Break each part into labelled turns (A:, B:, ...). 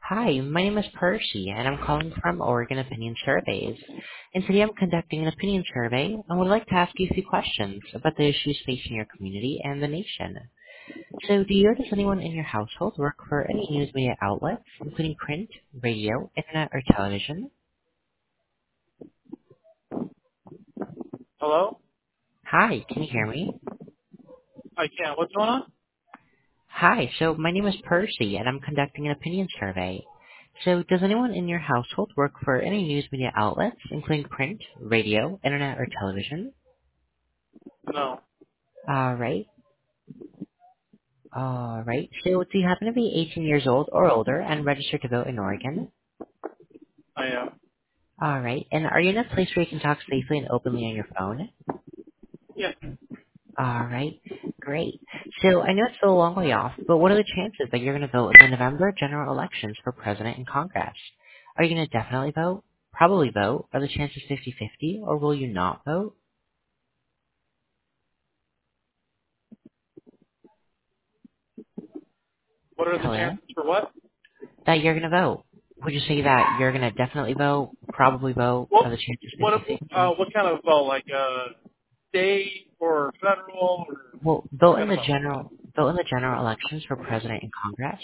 A: Hi, my name is Percy, and I'm calling from Oregon Opinion Surveys. And today I'm conducting an opinion survey and would like to ask you a few questions about the issues facing your community and the nation. So, do you or does anyone in your household work for any news media outlets, including print, radio, internet, or television?
B: Hello?
A: Hi, can you hear me?
B: I can. What's going on?
A: Hi, so my name is Percy, and I'm conducting an opinion survey. So, does anyone in your household work for any news media outlets, including print, radio, internet, or television?
B: No,
A: All right. All right. So, do you happen to be 18 years old or older and registered to vote in Oregon?
B: I am.
A: All right. And are you in a place where you can talk safely and openly on your phone?
B: Yeah.
A: All right. Great. So, I know it's still a long way off, but what are the chances that you're going to vote in the November general elections for president and Congress? Are you going to definitely vote? Probably vote? Are the chances 50-50, or will you not vote?
B: What are the
A: Hello?
B: chances for what?
A: That you're going to vote. Would you say that you're going to definitely vote, probably vote? Are
B: Well,
A: the chances
B: what
A: 50-50?
B: what kind of vote? Like state or federal or
A: Well,
B: what kind of vote?
A: vote in the general elections for president and Congress.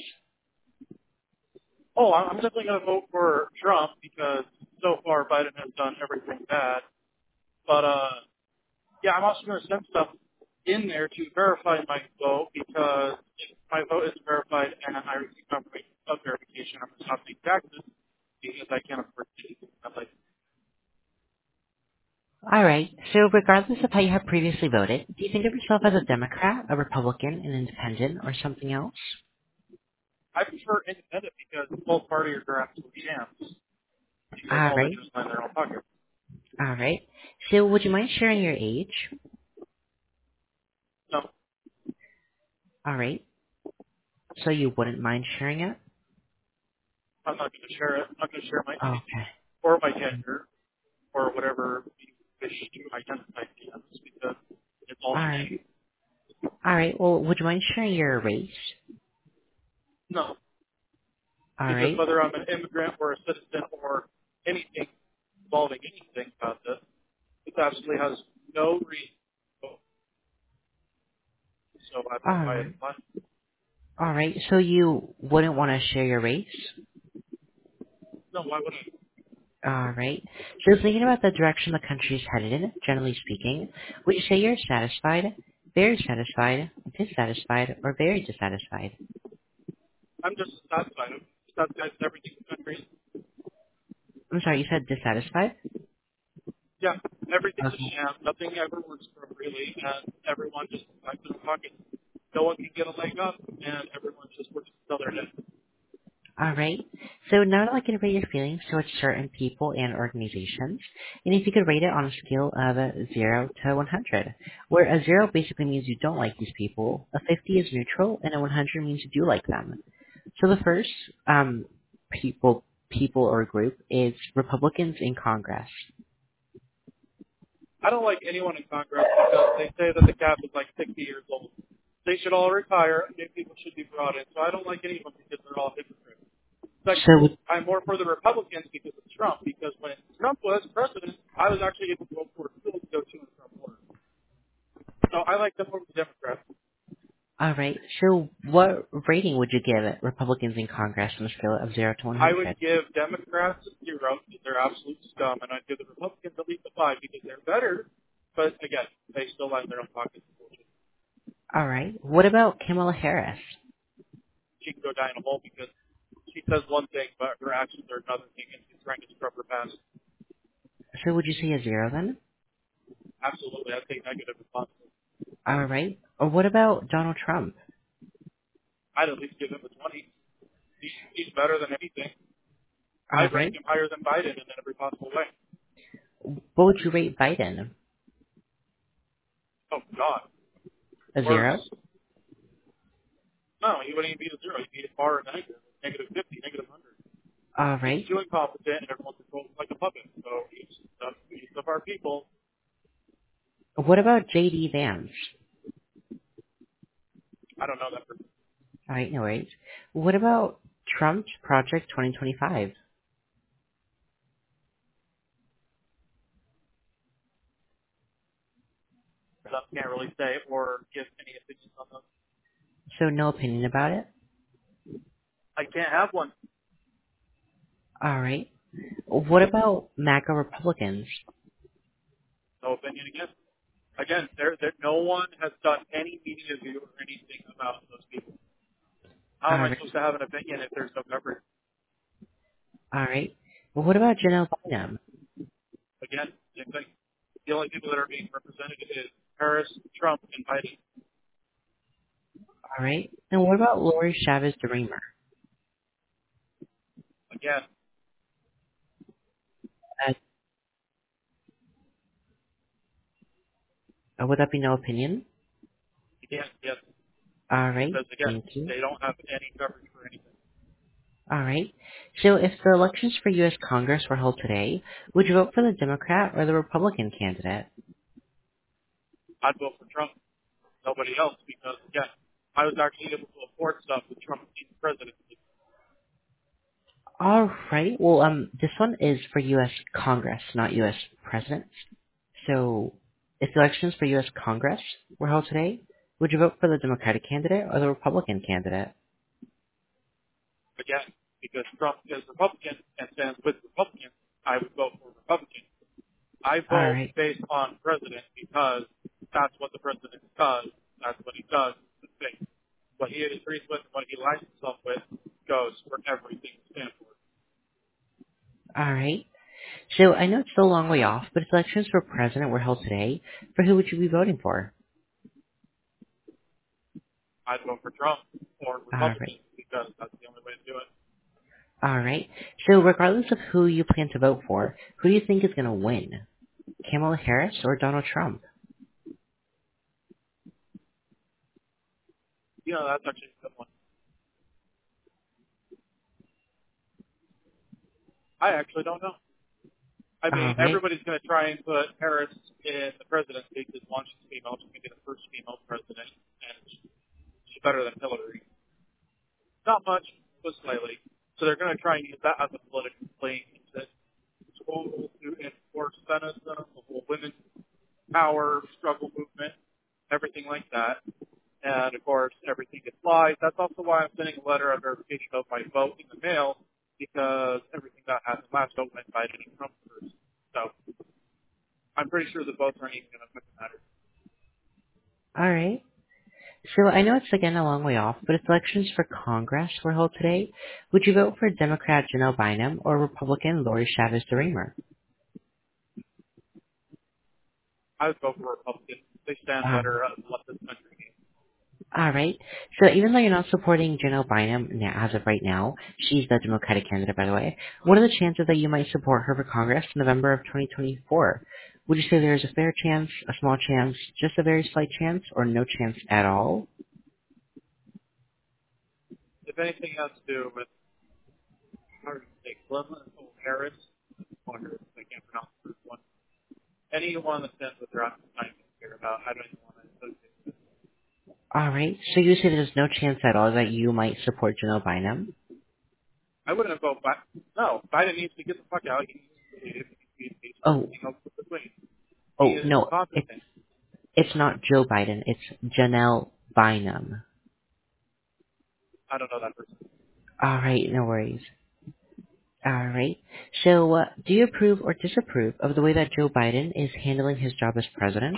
B: Oh, I'm definitely going to vote for Trump because so far Biden has done everything bad. But yeah, I'm also going to send stuff in there to verify my vote because if my vote is verified and I receive confirmation of verification, I'm going to stop paying taxes because I can't afford to do stuff like.
A: All right. So regardless of how you have previously voted, do you think of yourself as a Democrat, a Republican, an independent, or something else?
B: I prefer independent because both parties are absolute shams because
A: All
B: all they
A: right.
B: do is line their own pocket.
A: All right. So would you mind sharing your age?
B: No,
A: All right. So you wouldn't mind sharing it?
B: I'm not going to share it. I'm not going to share my age
A: Okay.
B: or my gender or whatever you wish to identify me as because it's all
A: All right.
B: sham.
A: All right. Well, would you mind sharing your race?
B: No,
A: All
B: because
A: right.
B: whether I'm an immigrant or a citizen or anything involving anything about this, it absolutely has no reason. So I don't
A: All
B: know why it's
A: right.
B: not.
A: All right. So you wouldn't want to share your race?
B: No, why would I?
A: All right. So thinking about the direction the country is headed in, generally speaking, would you say you're satisfied, very satisfied, dissatisfied, or very dissatisfied?
B: I'm just satisfied. I'm satisfied with everything in the country.
A: I'm sorry, you said dissatisfied?
B: Yeah, everything's a
A: Okay.
B: sham. Nothing ever works appropriately, and everyone just likes to pocket. No one can get a leg up, and everyone just works until they're dead.
A: All right. So now I'd like you to rate your feelings towards certain people and organizations, and if you could rate it on a scale of 0 to 100, where a 0 basically means you don't like these people, a 50 is neutral, and a 100 means you do like them. So the first people or group is Republicans in Congress.
B: I don't like anyone in Congress because they say that the cap is like 60 years old. They should all retire, and new people should be brought in. So I don't like any of them because they're all hypocrites. Second,
A: So
B: I'm more for the Republicans because of Trump. Because when Trump was president, I was actually able to vote for school to go to and from work. So I like them over the Democrats.
A: all right. So what rating would you give it, Republicans in Congress on a scale of 0 to
B: I would
A: 100?
B: give Democrats a 0 because they're absolute scum, and I'd give the Republicans at least a 5 because they're better. But again, they still line their own pockets.
A: All right. What about Kamala Harris?
B: She can go die in a hole because she says one thing, but her actions are another thing, and she's trying to scrub her past.
A: So would you say a 0 then?
B: Absolutely, I think negative is possible.
A: All right. Or what about Donald Trump?
B: I'd at least give him a 20. He's better than anything.
A: All
B: I'd rank
A: right.
B: him higher than Biden in every possible way.
A: What would you rate Biden?
B: Oh, God.
A: A
B: Worse.
A: 0?
B: No, he wouldn't even be a 0. He'd be a far negative. Negative 50, negative 100.
A: All
B: He's
A: right.
B: too incompetent, and everyone controls him like a puppet. So he's the piece of our people.
A: What about J.D. Vance?
B: I don't know that person.
A: All right, no worries. What about Trump's Project 2025.
B: But I can't really say or give any opinions on those.
A: So no opinion about it?
B: I can't have one.
A: Alright. What about MAGA Republicans?
B: No opinion again. Again, no one has done any media review or anything about those people. How am I
A: Alright.
B: supposed to have an opinion if there's no coverage?
A: Alright. Well, what about Janelle Bynum?
B: Again, same thing. The only people that are being represented is Harris, Trump, and Biden.
A: Alright. And what about Lori Chavez DeRemer?
B: Again,
A: Would that be no opinion?
B: yes,
A: Alright.
B: because again,
A: Thank you.
B: they don't have any coverage for anything.
A: Alright. So if the elections for U.S. Congress were held today, would you vote for the Democrat or the Republican candidate?
B: I'd vote for Trump, nobody else, because again, I was actually able to afford stuff with Trump being president.
A: Alright. Well, this one is for U.S. Congress, not U.S. President. So, if the elections for U.S. Congress were held today, would you vote for the Democratic candidate or the Republican candidate?
B: Again, because Trump is Republican and stands with Republicans, I would vote for Republican. I vote
A: Alright.
B: based on president because that's what the president does. That's what he does. The thing. What he agrees with and what he aligns himself with goes for everything he stands for.
A: Alright. So, I know it's still a long way off, but if elections for president were held today, for who would you be voting for?
B: I'd vote for Trump or
A: Alright.
B: Republicans because that's the only way to do it.
A: Alright. So, regardless of who you plan to vote for, who do you think is going to win? Kamala Harris or Donald Trump?
B: You know, that's actually a good one. I actually don't know. I mean,
A: Alright.
B: everybody's going to try and put Harris in the presidency because one, she's female. She's going to be the first female president, and she's better than Hillary. Not much, but slightly. So they're going to try and use that as a political thing to total to enforce feminism, the whole women's power struggle movement, everything like that. And of course, everything gets lied. That's also why I'm sending a letter of verification of my vote in the mail, because everything that happened last vote went Biden and Trump first. So I'm pretty sure the votes aren't even going to fucking matter.
A: Alright. So I know it's again a long way off, but if elections for Congress were held today, would you vote for Democrat Janelle Bynum or Republican Lori Chavez DeRemer?
B: I would vote for Republicans. They stand better at what this country needs.
A: Alright. So even though you're not supporting Janelle Bynum as of right now, she's the Democratic candidate by the way, what are the chances that you might support her for Congress in November of 2024? Would you say there's a fair chance, a small chance, just a very slight chance, or no chance at all?
B: If anything has to do with, how do you say, Cleveland or Harris, or Harris, I can't pronounce the first one. Anyone that stands with her, I'm not even care about. I don't even want to associate with.
A: Alright, so you say there's no chance at all that you might support Janelle Bynum?
B: I wouldn't vote Biden. No, Biden needs to get the fuck out. He needs to be
A: Oh,
B: between. He
A: oh,
B: is
A: no,
B: incompetent.
A: it's not Joe Biden, it's Janelle Bynum.
B: I don't know that person.
A: Alright, no worries. Alright, so do you approve or disapprove of the way that Joe Biden is handling his job as president?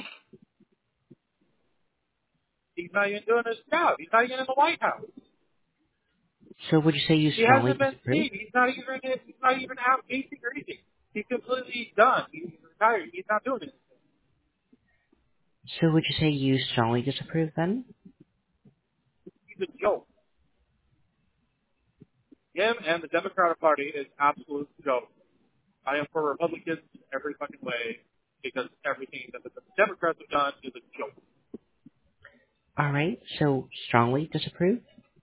B: He's not even doing his job. He's not even in the White House.
A: So would you say you
B: He
A: strongly
B: hasn't been
A: disapprove?
B: seen. He's not even. He's not even out pacing or anything. He's completely done. He's retired. He's not doing it.
A: So would you say you strongly disapprove then?
B: He's a joke. Him and the Democratic Party is absolute joke. I am for Republicans in every fucking way because everything that the Democrats have done is a joke.
A: Alright, so strongly disapprove?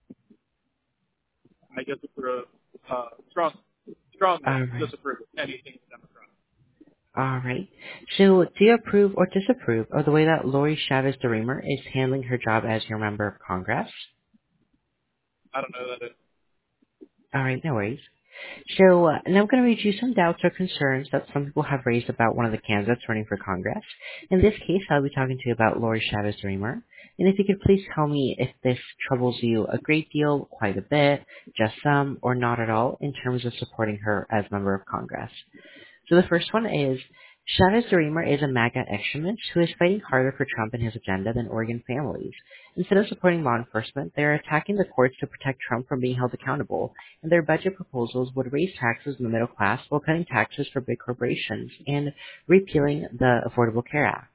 B: I disapprove, strongly
A: Alright.
B: disapprove of anything Democrat.
A: Alright. So do you approve or disapprove of the way that Lori Chavez DeRemer is handling her job as your member of Congress?
B: I don't know that it.
A: All right, no worries. So now I'm going to read you some doubts or concerns that some people have raised about one of the candidates running for Congress. In this case, I'll be talking to you about Lori Chavez Dreamer. And if you could please tell me if this troubles you a great deal, quite a bit, just some, or not at all in terms of supporting her as member of Congress. So the first one is Chavez Dreamer is a MAGA extremist who is fighting harder for Trump and his agenda than Oregon families. Instead of supporting law enforcement, they are attacking the courts to protect Trump from being held accountable, and their budget proposals would raise taxes on the middle class while cutting taxes for big corporations and repealing the Affordable Care Act.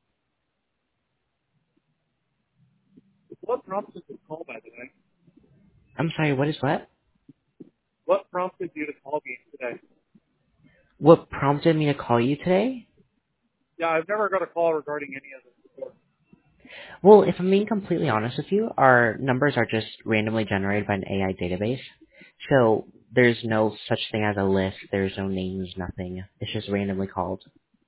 B: What prompted this call, by the way?
A: I'm sorry, what is what?
B: What prompted you to call me today?
A: What prompted me to call you today?
B: Yeah, I've never got a call regarding any of this before.
A: Well, if I'm being completely honest with you, our numbers are just randomly generated by an AI database. So there's no such thing as a list. There's no names, nothing. It's just randomly called.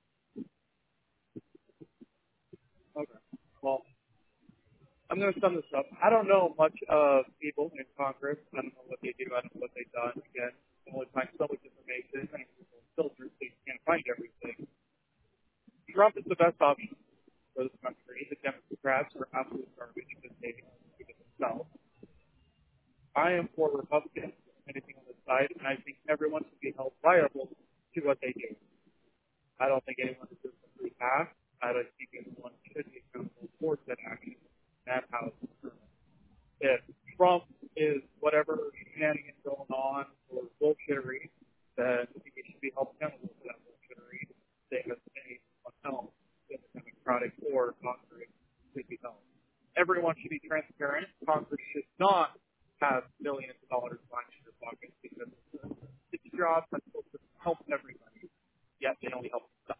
B: Okay. Well, I'm going to sum this up. I don't know much of people in Congress. I don't know what they do. I don't know what they've done. Again, you can only find so much information, and people filter so you can't find everything. Trump is the best option for this country. The Democrats are absolute garbage because they only do it themselves. I am for Republicans, anything on this side, and I think everyone should be held liable to what they do. I don't think anyone deserves a free pass. I don't think anyone should be accountable for said action. That's how it's determined. If Trump is whatever shenanigans going on for bullshittery, then he should be held accountable for that bullshittery. Same as anyone else in the Democratic or Congress should be held. Everyone should be transparent. Congress should not have millions of dollars lying in your pockets because it's a job that's supposed to help everybody, yet they only help themselves.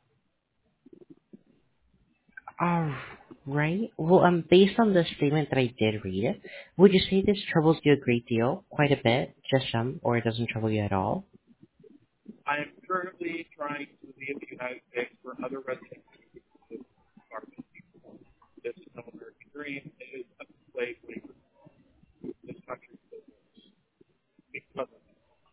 A: All right. Well, based on the statement that I did read, would you say this troubles you a great deal, quite a bit, just some, or it doesn't trouble you at all?
B: I am currently trying to leave the United States for other residents of garbage. This is no American dream. It is a slave labor. This country is because of it.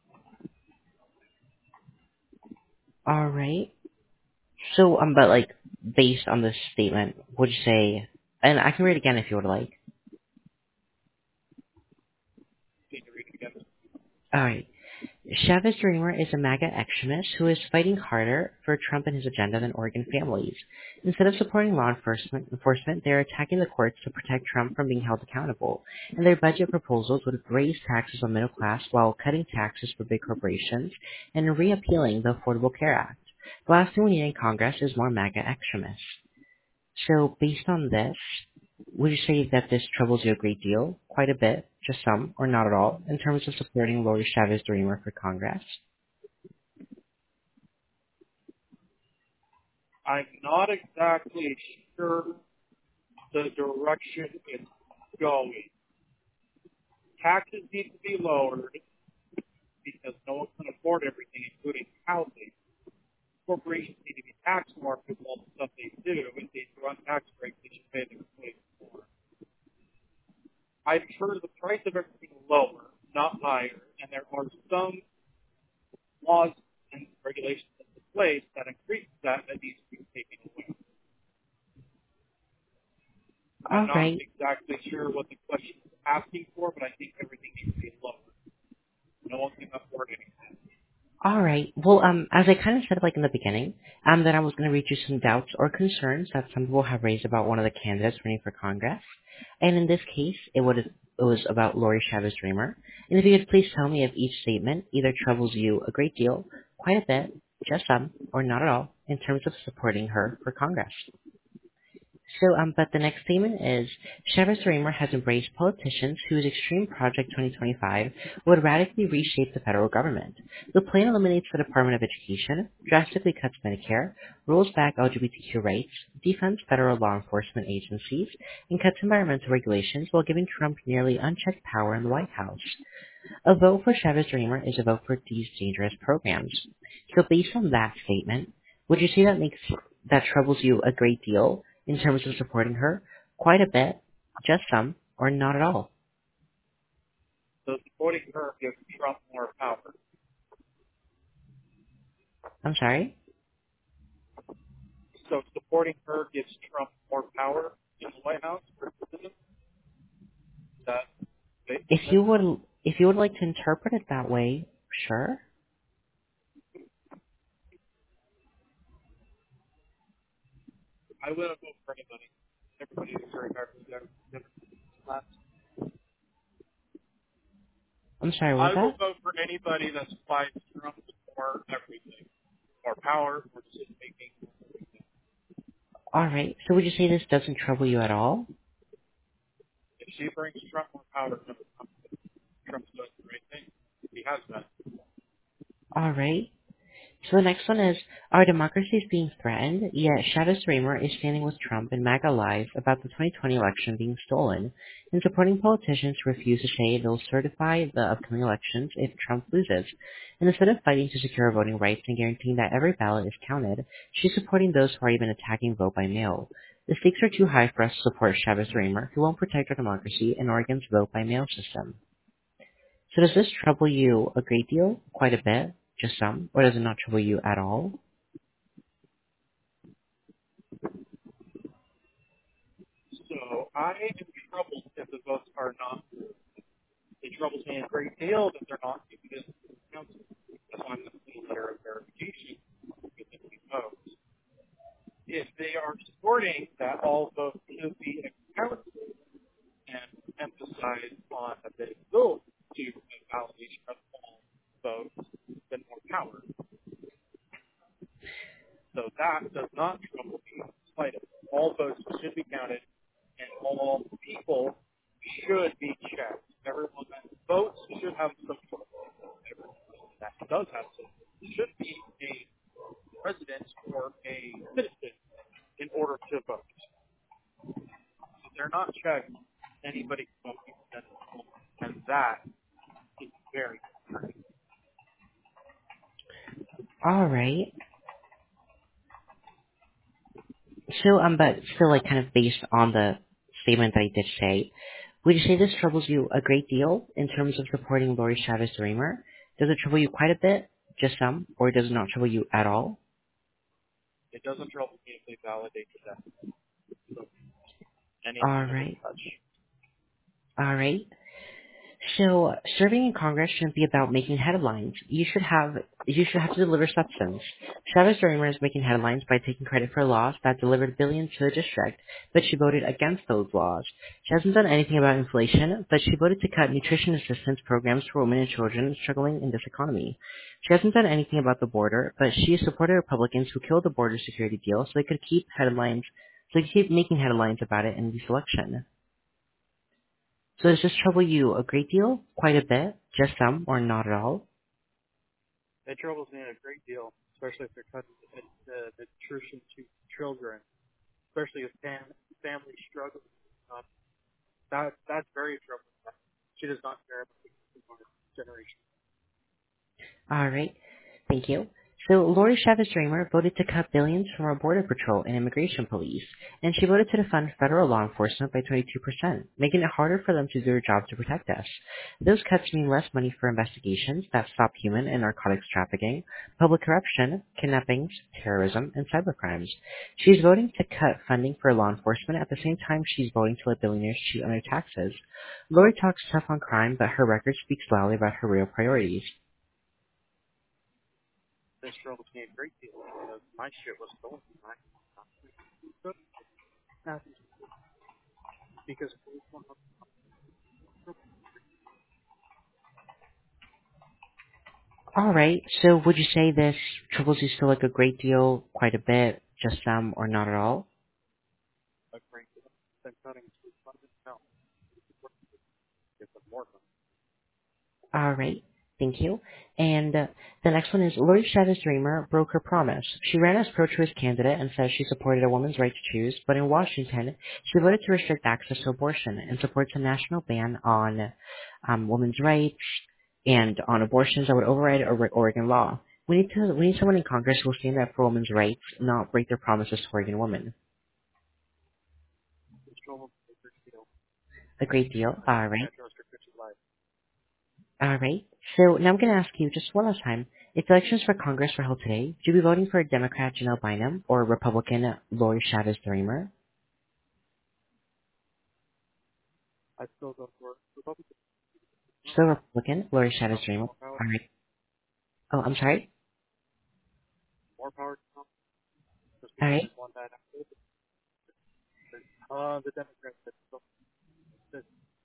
A: All right. So, but like, based on this statement, would you say, and I can read it again if you would like.
B: Need to read it again.
A: All right. Chavez Dreamer is a MAGA extremist who is fighting harder for Trump and his agenda than Oregon families. Instead of supporting law enforcement, they are attacking the courts to protect Trump from being held accountable, and their budget proposals would raise taxes on middle class while cutting taxes for big corporations and reappealing the Affordable Care Act. The last thing we need in Congress is more MAGA extremists. So, based on this, would you say that this troubles you a great deal, quite a bit, just some, or not at all, in terms of supporting Lori Chavez Dreamer for Congress?
B: I'm not exactly sure the direction it's going. Taxes need to be lowered because no one can afford everything, including housing. Corporations need to be taxed more because of all the stuff they do. If they run tax breaks, they should pay their employees more. I'm sure the price of everything is lower, not higher, and there are some laws and regulations in place that increase that needs to be taken away. I'm
A: All
B: not
A: right.
B: exactly sure what the question is asking for, but I think everything needs to be lower. No one can afford anything.
A: All right. Well, as I kind of said, like in the beginning, that I was going to read you some doubts or concerns that some people have raised about one of the candidates running for Congress. And in this case, it was about Lori Chavez Dreamer. And if you could please tell me if each statement either troubles you a great deal, quite a bit, just some, or not at all, in terms of supporting her for Congress. So, but the next statement is, Chavez Reimer has embraced politicians whose Extreme Project 2025 would radically reshape the federal government. The plan eliminates the Department of Education, drastically cuts Medicare, rolls back LGBTQ rights, defunds federal law enforcement agencies, and cuts environmental regulations while giving Trump nearly unchecked power in the White House. A vote for Chavez Reimer is a vote for these dangerous programs. So based on that statement, would you say that troubles you a great deal in terms of supporting her? Quite a bit, just some, or not at all?
B: So supporting her gives Trump more power.
A: I'm sorry?
B: So supporting her gives Trump more power in the White House for president. That
A: If
B: statement.
A: you would, if you would like to interpret it that way, sure.
B: I wouldn't vote for anybody. Everybody is regardless of their class.
A: I'm sorry, what was
B: I will
A: that?
B: vote for anybody that supplies Trump more everything, more power, more decision making.
A: Alright, so would you say this doesn't trouble you at all?
B: If she brings Trump more power, no, Trump's doing the right thing. He has been.
A: Alright. So the next one is, our democracy is being threatened, yet Shadows Raymer is standing with Trump and MAGA Live about the 2020 election being stolen, and supporting politicians who refuse to say they'll certify the upcoming elections if Trump loses. And instead of fighting to secure voting rights and guaranteeing that every ballot is counted, she's supporting those who are even attacking vote by mail. The stakes are too high for us to support Chavez Raymer, who won't protect our democracy and Oregon's vote by mail system. So does this trouble you a great deal, quite a bit, just some, or does it not trouble you at all?
B: So I am troubled if the votes are not. It troubles me a great deal that they're not giving this to the council. That's why I'm going to see a letter of verification with the votes. If they are supporting that all votes should be accounted and emphasize on that they will do a validation of all votes, then more power. So that does not trouble me slightly. All votes should be counted and all people should be checked. Everyone that votes should have some sort of everyone that does have some should be a resident or a citizen in order to vote. If they're not checked, anybody can vote, and that is very concerning.
A: All right. So, but still, like, kind of based on the statement that I did say, would you say this troubles you a great deal in terms of supporting Lori Chavez Reamer? Does it trouble you quite a bit, just some, or does it not trouble you at all?
B: It doesn't trouble me if they validate that. So anything
A: All
B: that they
A: right.
B: touch.
A: All right. So, serving in Congress shouldn't be about making headlines. You should have to deliver substance. Chavez Raymer is making headlines by taking credit for laws that delivered billions to the district, but she voted against those laws. She hasn't done anything about inflation, but she voted to cut nutrition assistance programs for women and children struggling in this economy. She hasn't done anything about the border, but she has supported Republicans who killed the border security deal so they could keep making headlines about it in this election. So does this trouble you a great deal, quite a bit, just some, or not at all?
B: It troubles me a great deal, especially if they're cutting the nutrition to children, especially if family struggles. That's very troubling. She does not care about the generation.
A: All right. Thank you. So Lori Chavez Dreamer voted to cut billions from our Border Patrol and Immigration Police, and she voted to defund federal law enforcement by 22%, making it harder for them to do their job to protect us. Those cuts mean less money for investigations that stop human and narcotics trafficking, public corruption, kidnappings, terrorism, and cybercrimes. She's voting to cut funding for law enforcement at the same time she's voting to let billionaires cheat on their taxes. Lori talks tough on crime, but her record speaks loudly about her real priorities.
B: This troubles me a great deal because my shit was stolen from my because
A: All right. So would you say this troubles you still like a great deal, quite a bit, just some, or not at all?
B: a great deal. Then cutting to funded no, it's more money.
A: All right. Thank you. And the next one is Lori Chavez Dreamer broke her promise. She ran as pro-choice candidate and says she supported a woman's right to choose, but in Washington, she voted to restrict access to abortion and supports a national ban on women's rights and on abortions that would override Oregon law. We need someone in Congress who will stand up for women's rights, not break their promises to Oregon women.
B: This troubles me a great deal.
A: A great deal. All right.
B: That goes for 50 life.
A: All right. So now I'm going to ask you just one last time. If elections for Congress were held today, would you be voting for Democrat Janelle Bynum or Republican Lori Chavez Dreamer?
B: I'd still go for Republican.
A: Still Republican Lori Chavez
B: Trump,
A: Dreamer.
B: more power,
A: All right. Oh, I'm sorry.
B: more power to Trump, just
A: All
B: because
A: right.
B: he's won that. The Democrats that still that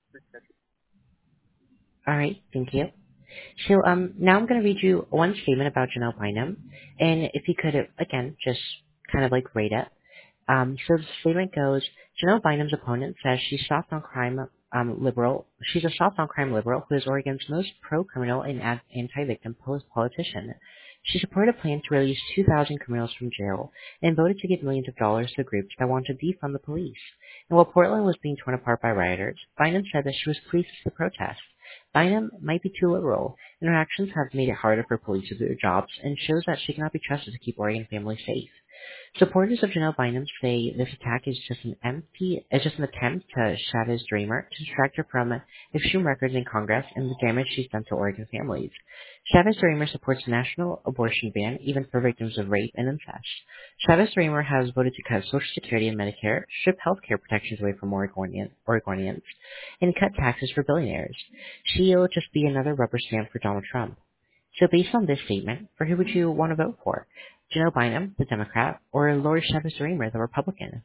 A: All right. Thank you. So now I'm going to read you one statement about Janelle Bynum, and if you could again just kind of like rate it. So the statement goes, Janelle Bynum's opponent says she's soft on crime liberal. She's a soft on crime liberal who is Oregon's most pro-criminal and anti-victim politician. She supported a plan to release 2,000 criminals from jail and voted to give millions of dollars to groups that want to defund the police. And while Portland was being torn apart by rioters, Bynum said that she was pleased with the protest. Bynum might be too liberal, and her actions have made it harder for police to do their jobs and shows that she cannot be trusted to keep Oregon families safe. Supporters of Janelle Bynum say this attack is just an attempt to Chavez Dreamer to distract her from extreme records in Congress and the damage she's done to Oregon families. Chavez Dreamer supports a national abortion ban even for victims of rape and incest. Chavez Dreamer has voted to cut Social Security and Medicare, strip health care protections away from Oregonians, and cut taxes for billionaires. She'll just be another rubber stamp for Donald Trump. So based on this statement, for who would you want to vote for? Janelle Bynum, the Democrat, or Lori Chavez Dreamer, the Republican?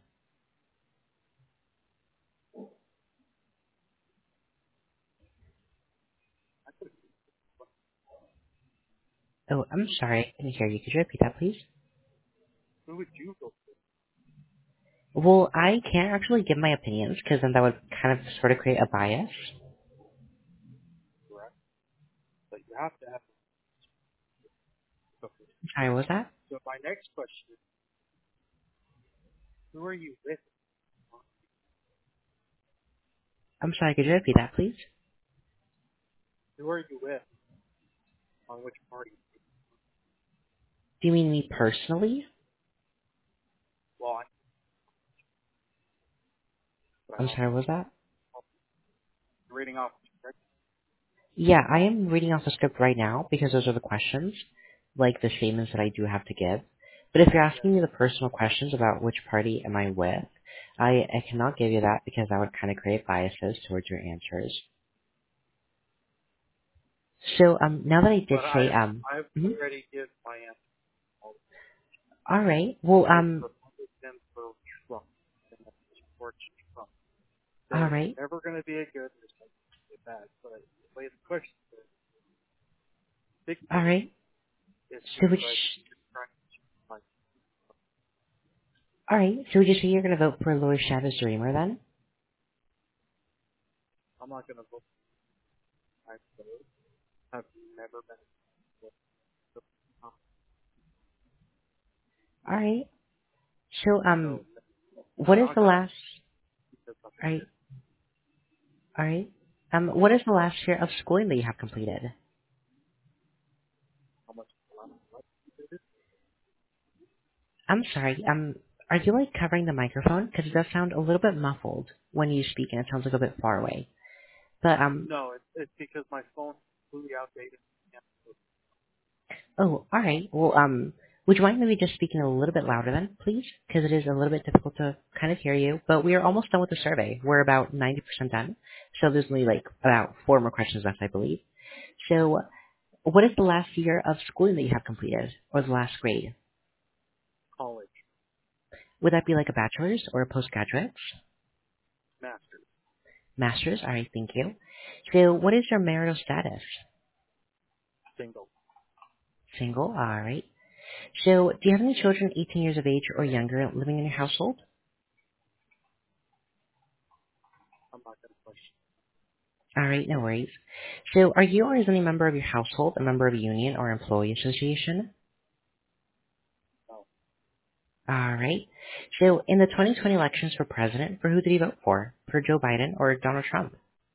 A: Oh, I'm sorry, I didn't hear you. Could you repeat that, please?
B: who would you go
A: Well, I can't actually give my opinions because then that would kind of sort of create a bias.
B: for, correct? But you have to have.
A: Sorry, what was that?
B: So my next question is, who are you with?
A: I'm sorry, could you repeat that, please?
B: Who are you with on which party?
A: Do you mean me personally?
B: Well, I'm
A: I'm sorry, what was that?
B: reading off. Correct?
A: Yeah, I am reading off the script right now because those are the questions, like the statements that I do have to give. But if you're
B: Yeah.
A: asking me the personal questions about which party am I with, I cannot give you that because that would kind of create biases towards your answers. So now that I did
B: But
A: say
B: I've
A: mhm.
B: already given my answer.
A: All right, well
B: It's Republican for Trump, and that supports Trump.
A: all
B: There's
A: right,
B: never going to be a good, there's never going to be a bad. But the way the question is, big
A: all
B: picture,
A: right.
B: it
A: So
B: seems
A: which
B: like you're trying to like,
A: all right, so would you say you're going to vote for Lori Chavez Dreamer then?
B: I'm not going to vote for my vote. I've never been with the
A: All right. So
B: so
A: what is
B: not
A: the
B: going to
A: last?
B: because of
A: All right, all right. What is the last year of schooling that you have completed?
B: how much time left it is.
A: I'm sorry. Are you like covering the microphone? Because it does sound a little bit muffled when you speak, and it sounds like a bit far away. But
B: No, it's because my phone's completely outdated. Yeah.
A: oh, all right. Well, would you mind maybe just speaking a little bit louder then, please? Because it is a little bit difficult to kind of hear you. But we are almost done with the survey. We're about 90% done. So there's only like about 4 more questions left, I believe. So, what is the last year of schooling that you have completed, or the last grade?
B: College,
A: Would that be like a bachelor's or a postgraduate?
B: master's,
A: Master's. All right, thank you. So, what is your marital status?
B: single.
A: Single. All right. So, do you have any children 18 years of age or younger living in your household?
B: I'm not going to question.
A: All right, no worries. So, are you or is any member of your household a member of a union or employee association?
B: No,
A: All right. So, in the 2020 elections for president, for who did you vote for? For Joe Biden or Donald Trump?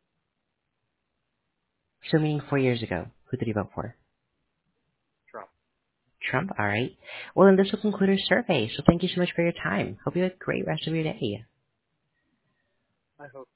A: So, meaning 4 years ago, who did you vote for?
B: Trump.
A: Trump. All right. Well, then this will conclude our survey. So, thank you so much for your time. Hope you have a great rest of your day.
B: I hope